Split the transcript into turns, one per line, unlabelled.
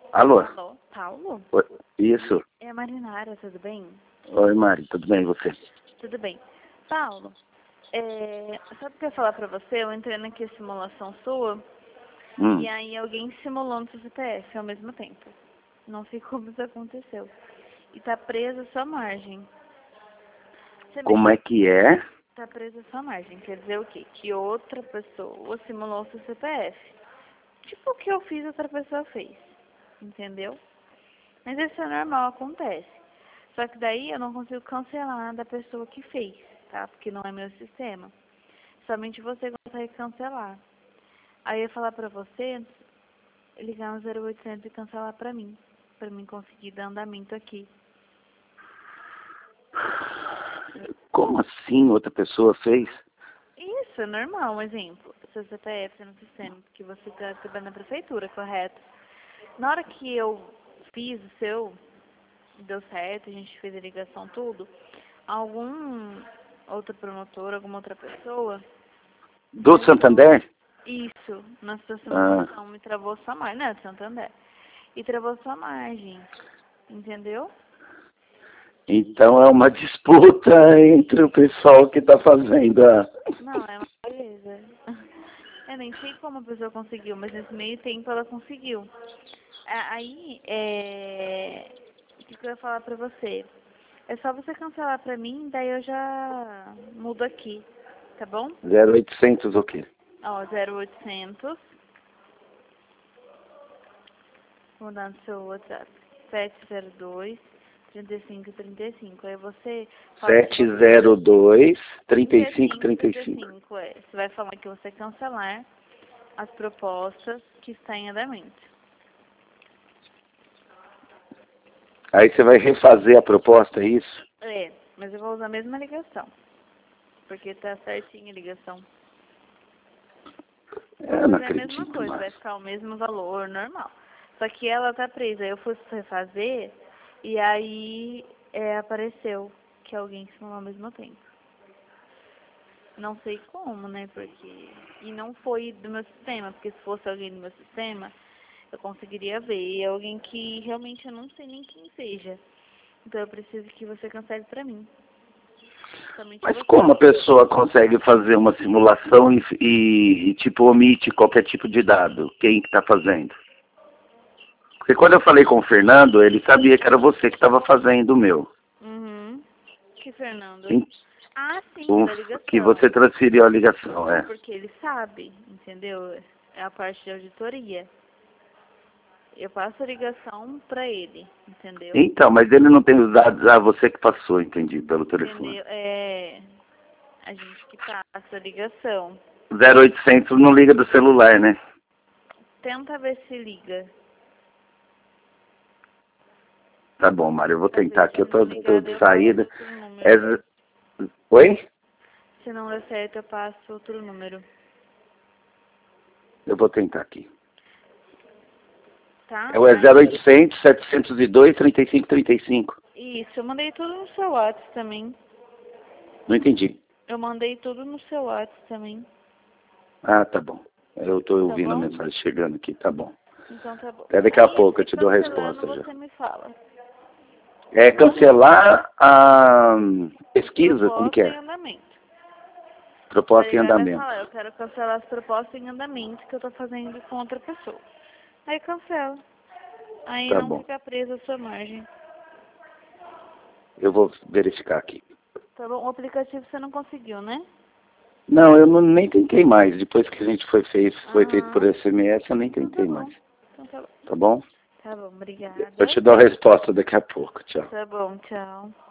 Alô?
Alô, Paulo?
Oi, isso.
É a Marinara, tudo bem?
Oi, Mari, tudo bem e você?
Tudo bem. Paulo, sabe o que eu ia falar pra você? Eu entrei naquela simulação sua e aí alguém simulou no seu CPF ao mesmo tempo. Não sei como isso aconteceu. E tá presa a sua margem.
Como é que é?
Tá presa a sua margem. Quer dizer o quê? Que outra pessoa simulou o seu CPF. Tipo o que eu fiz, outra pessoa fez. Entendeu? Mas isso é normal, acontece. Só que daí eu não consigo cancelar da pessoa que fez, tá? Porque não é meu sistema. Somente você consegue cancelar. Aí eu ia falar pra você ligar no 0800 e cancelar pra mim conseguir dar andamento aqui.
Como assim outra pessoa fez?
Isso, é normal, um exemplo. Seu CPF no sistema, porque você está trabalhando na prefeitura, correto? Na hora que eu fiz o seu, deu certo, a gente fez a ligação, tudo, algum outro promotor, alguma outra pessoa...
Do Santander?
Isso, na sua
Ah,
simulação me travou sua margem, né, Santander? E travou sua margem, entendeu?
então é uma disputa entre o pessoal que está fazendo a...
Não, é uma beleza. Eu nem sei como a pessoa conseguiu, mas nesse meio tempo ela conseguiu. Aí, o que eu ia falar pra você? É só você cancelar pra mim, daí eu já mudo aqui, tá bom?
0800 o quê?
Ó, 0800, vou dar no seu WhatsApp, 702 3535. Aí você fala que você...
702 3535.
3535, é. Você vai falar que você cancelar as propostas que estão em andamento.
Aí você vai refazer a proposta, é isso?
É, mas eu vou usar a mesma ligação. Porque tá certinha a ligação. Vou
Eu não
fazer a mesma
acredito
coisa, vai
mais.
ficar o mesmo valor, normal. Só que ela tá presa. Eu fui refazer e aí apareceu que alguém simulou ao mesmo tempo. Não sei como, né? Porque... E não foi do meu sistema, porque se fosse alguém do meu sistema, eu conseguiria ver. E é alguém que realmente eu não sei nem quem seja. Então eu preciso que você cancele pra mim. Somente
Mas
você.
como a pessoa consegue fazer uma simulação tipo, omite qualquer tipo de dado? Quem que está fazendo? Porque quando eu falei com o Fernando, ele sabia que era você que estava fazendo o meu.
Uhum. Que Fernando?
Sim,
Ah, sim, da
que
ligação.
você transferiu a ligação, é.
Porque ele sabe, entendeu? É a parte de auditoria. Eu passo a ligação pra ele, entendeu?
Então, mas ele não tem os dados, você que passou, entendi, pelo telefone.
Entendeu? É a gente que passa a ligação.
0800 não liga do celular, né?
Tenta ver se liga.
Tá bom, Mário, eu vou
Pra
tentar
ver
aqui, eu
se não
tô
ligar,
de
eu passo
saída.
outro número.
Oi?
Se não der certo, eu passo outro número.
Eu vou tentar aqui.
Tá?
É o 0800 702 3535.
Isso, eu mandei tudo no seu WhatsApp também.
Não entendi.
Eu mandei tudo no seu WhatsApp também.
Ah, tá bom. Eu tô
Tá
ouvindo a
bom?
mensagem chegando aqui, tá bom.
Então tá bom.
Até daqui a
Aí,
pouco eu
se
te dou a
cancelando,
resposta já.
você me fala.
É cancelar a pesquisa, como que
Proposta em
é?
andamento. Vai
Proposta em
ligar e vai
andamento.
falar, eu quero cancelar as propostas em andamento que eu tô fazendo com outra pessoa. Aí cancela. Aí
Tá
não
bom.
fica presa a sua margem.
Eu vou verificar aqui.
Tá bom? O aplicativo você não conseguiu, né?
Não, eu não, nem tentei mais. Depois que a gente foi feito por
Aham.
SMS, eu nem
Então tá
tentei mais.
bom. Então tá bom.
Tá bom?
Tá bom,
Eu
obrigada.
te dou a resposta daqui a pouco. Tchau.
Tá bom, tchau.